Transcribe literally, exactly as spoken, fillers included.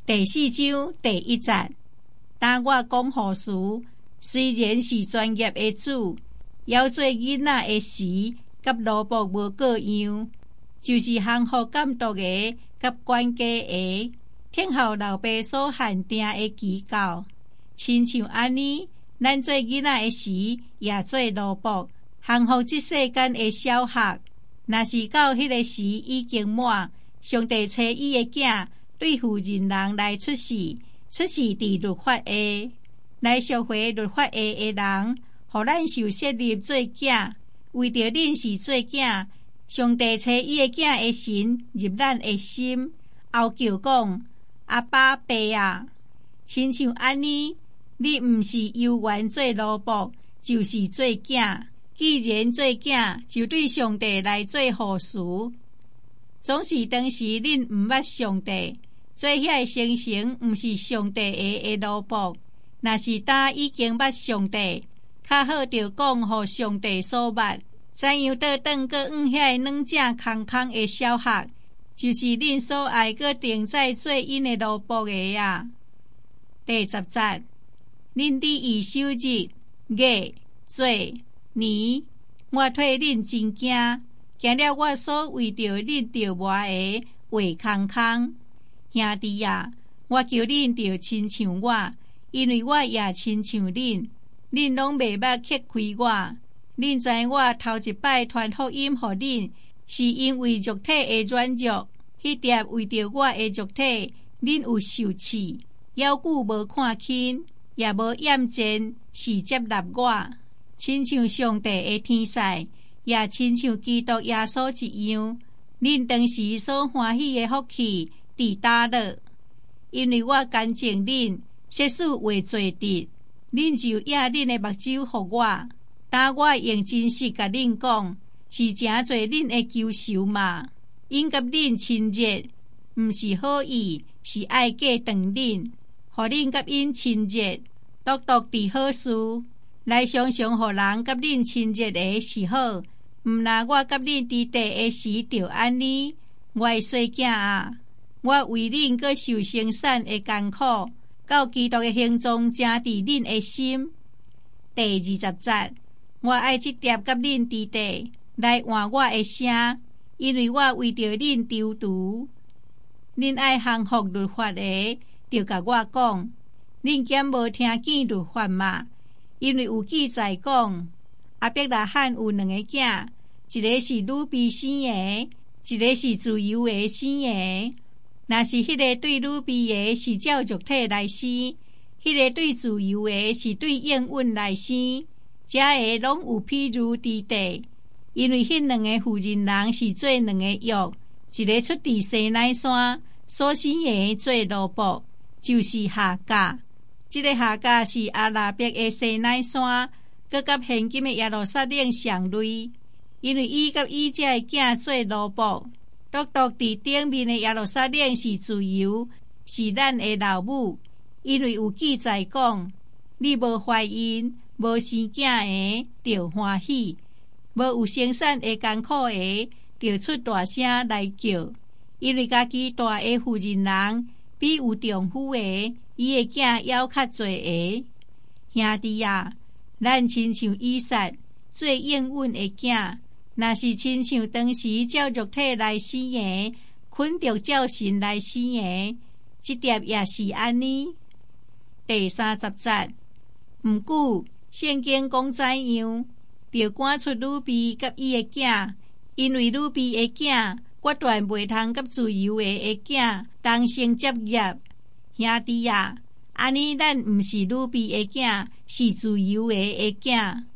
第四章第一節，當我講何事，雖然是專業的主，要做囡仔的時，甲蘿蔔無個樣，就是幸福監督的，甲管家的，聽候老爸所限定的指教，親像安尼，咱做囡仔的時，也做蘿蔔，幸福這世間的小學。若是到迄個時已經滿，上帝找伊的囝，對婦人人來出世，出世佇律法下，來贖回律法下的人，互咱受設立做囝，為着恁是做囝，上帝找伊的囝的神入咱的心，後叫講阿爸爸啊，親像安尼，你毋是猶原做蘿蔔，就是做囝。既然做囝，就對上帝來做好事。總是當時恁毋捌上帝，做遐生成毋是上帝的的蘿蔔。若是呾已經捌上帝，較好着講互上帝所捌。怎樣倒轉閣往遐軟正空空的小學，就是恁所愛閣定在做因的蘿蔔的啊。第十節，恁佇以守日、月、做。年，我替恁真驚，驚了我所為着恁着磨的話空空。兄弟啊，我叫恁着親像我，因為我也親像恁。恁攏袂捌揭開我，恁知我頭一擺傳福音予恁，是因為肉體的軟弱。迄碟為着我的肉體，恁有受刺，猶久無看輕，也無厭戰，是接納我。親像上帝的天使，也親像基督耶穌一樣，恁當時所歡喜的福氣佇叨落，因為我乾淨恁，設使為做得，恁就壓恁的目睭予我。當我用真實甲恁講，是誠濟恁的求仇嘛，因甲恁親熱，毋是好意，是愛過長恁，互恁甲因親熱，獨獨佇好事。來常常互人甲恁親熱的是好，毋拿我甲恁佇地的時就安尼。我的細囝啊，我為恁閣受生產的艱苦，到基督的形狀正佇恁的心。第二十節，我愛這碟甲恁佇地來換我的聲，因為我為着恁丟除。恁愛降服律法的，就甲我講，恁檢無聽見律法嘛？因為有記載講，亞伯拉罕有兩個囝，一個是魯比生的，一個是自由的生的。若是迄個對魯比的是照肉體來生，迄、那個對自由的是對應允來生，這個攏有譬如佇地。因為迄兩個婦人人是做兩個約，一個出佇西奈山，所生的做蘿蔔，就是夏甲。這個夏甲是阿拉伯的西奈山，佮甲現今的耶路撒冷相類，因為伊甲伊這個囝做蘿蔔，獨獨佇頂面的耶路撒冷是自由，是咱的老母。因為有記載講，你無懷孕，無生囝的，就歡喜；無有生產的艱苦的，就出大聲來叫。因為家己大的婦人人，比有丈夫的。伊的囝猶較濟個，兄弟啊，咱親像以撒做應允的囝，若是親像當時照肉體來生的，捆着照神來生的，這碟也是安尼。第三十節，毋過聖經講怎樣，就趕出魯比甲伊的囝，因為魯比的囝決斷袂通甲自由的的囝同生接業。兄弟啊，安尼咱毋是魯比的囝，是自由的的囝。